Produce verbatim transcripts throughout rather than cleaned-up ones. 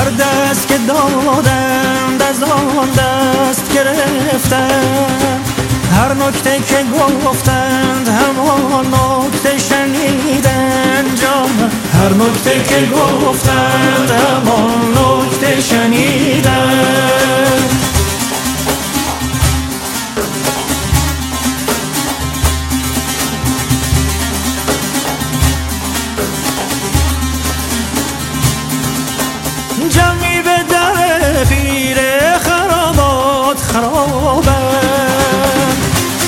دست که دادند از آن دست گرفتند، هر نکته که گفتند همان نکته شنیدند جان، هر نکته که گفتند همان نکته شنیدند. جمعی به در پیر خرابات خرابند،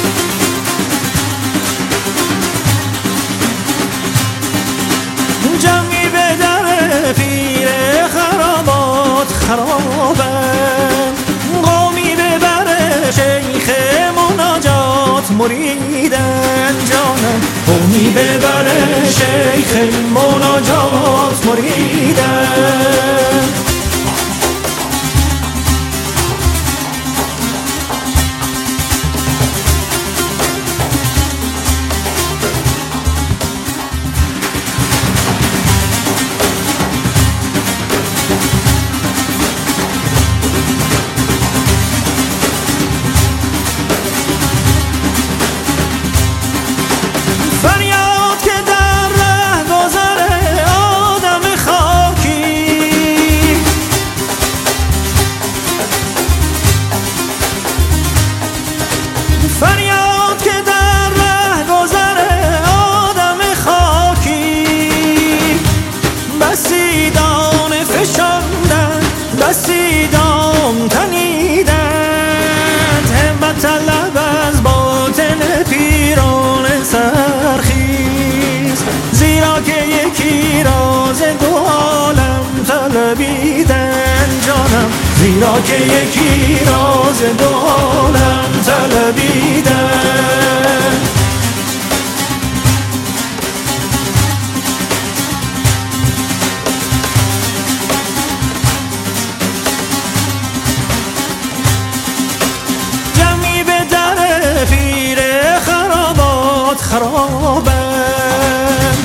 جمعی به در پیر خرابات خرابند، قومی به بر شیخ مناجات مریدن جانم، قومی به بر شیخ مناجات مریدن. فریاد که در ره گذر آدم خاکی، فریاد که در ره گذر آدم خاکی، بسی دانه فشاندن بسی دام تنیدند، همت طلب از باطن پیران سرخیز، زیرا که یکی راز دو عالم طلبیدن جانم، زیرا که یکی راز دو عالم طلبیدن. جمعی به در پیر خرابات خرابند،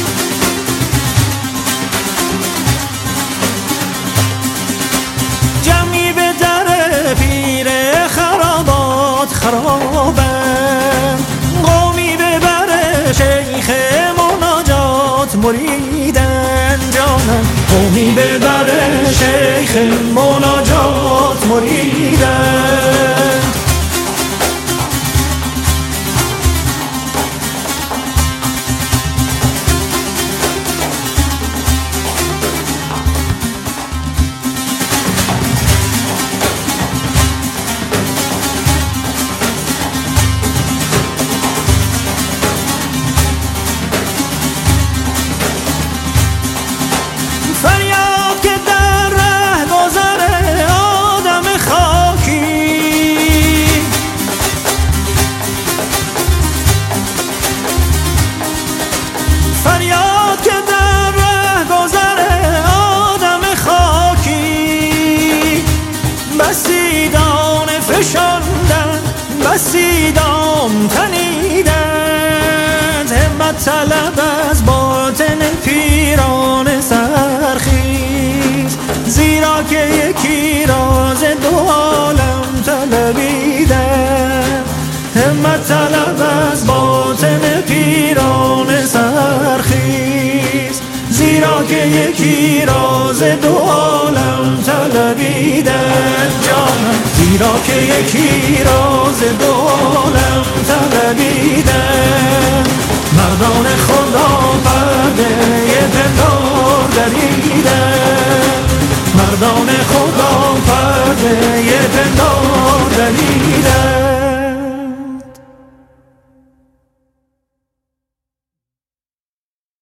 جمعی به در پیر خرابات خرابند، قومی به بر شیخ مناجات مریدن جانم، قومی به بر شیخ مناجات مریدن. فریاد که در ره گذر آدم خاکی، فریاد که در ره گذر آدم خاکی، بسی دانه فشاندن بسی دام تنیدند، همت طلب از باطن پیران سرخیز، زیرا که یکی راز دو عالم طلبیدن، همت طلب از باطن پیران سرخیز، زیرا که یکی راز دو عالم طلبیدن جانم، زیرا که یکی راز دو عالم طلبیدن. مردان خدا پرده پندار دریدن، مردان خدا پرده